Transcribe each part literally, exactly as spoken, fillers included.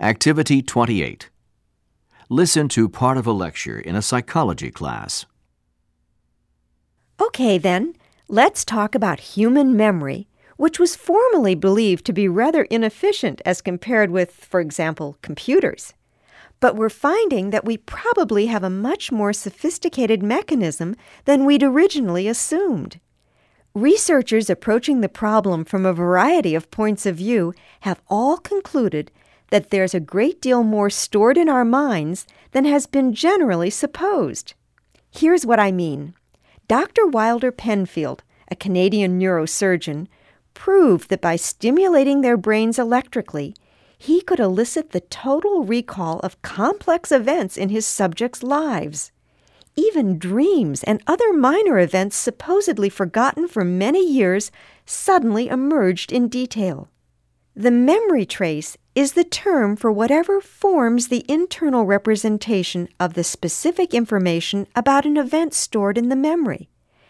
Activity twenty-eight. Listen to part of a lecture in a psychology class. Okay, then, let's talk about human memory, which was formerly believed to be rather inefficient as compared with, for example, computers. But we're finding that we probably have a much more sophisticated mechanism than we'd originally assumed. Researchers approaching the problem from a variety of points of view have all concluded that there's a great deal more stored in our minds than has been generally supposed. Here's what I mean. Doctor Wilder Penfield, a Canadian neurosurgeon, proved that by stimulating their brains electrically, he could elicit the total recall of complex events in his subjects' lives. Even dreams and other minor events supposedly forgotten for many years suddenly emerged in detail. The memory trace is the term for whatever forms the internal representation of the specific information about an event stored in the memory.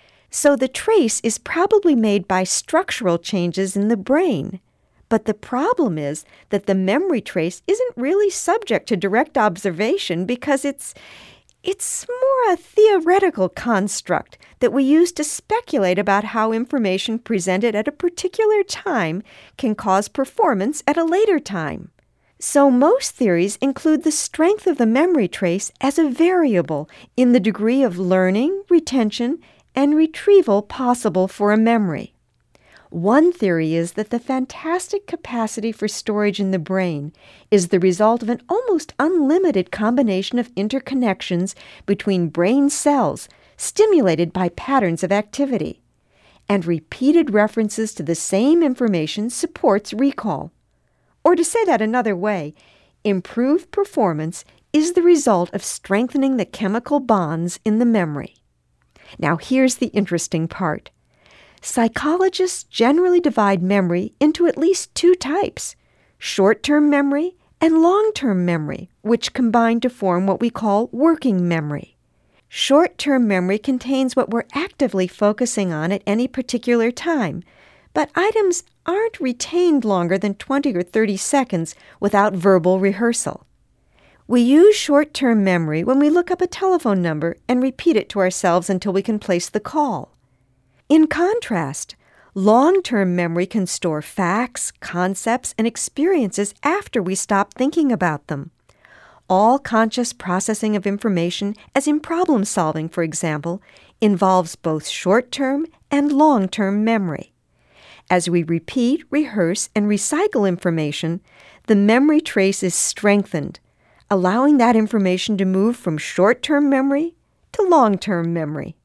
So the trace is probably made by structural changes in the brain. But the problem is that the memory trace isn't really subject to direct observation because it's It's more a theoretical construct that we use to speculate about how information presented at a particular time can cause performance at a later time. So most theories include the strength of the memory trace as a variable in the degree of learning, retention, and retrieval possible for a memory. One theory is that the fantastic capacity for storage in the brain is the result of an almost unlimited combination of interconnections between brain cells stimulated by patterns of activity. And repeated references to the same information supports recall. Or to say that another way, improved performance is the result of strengthening the chemical bonds in the memory. Now here's the interesting part. Psychologists generally divide memory into at least two types, short-term memory and long-term memory, which combine to form what we call working memory. Short-term memory contains what we're actively focusing on at any particular time, but items aren't retained longer than twenty or thirty seconds without verbal rehearsal. We use short-term memory when we look up a telephone number and repeat it to ourselves until we can place the call. In contrast, long-term memory can store facts, concepts, and experiences after we stop thinking about them. All conscious processing of information, as in problem solving, for example, involves both short-term and long-term memory. As we repeat, rehearse, and recycle information, the memory trace is strengthened, allowing that information to move from short-term memory to long-term memory.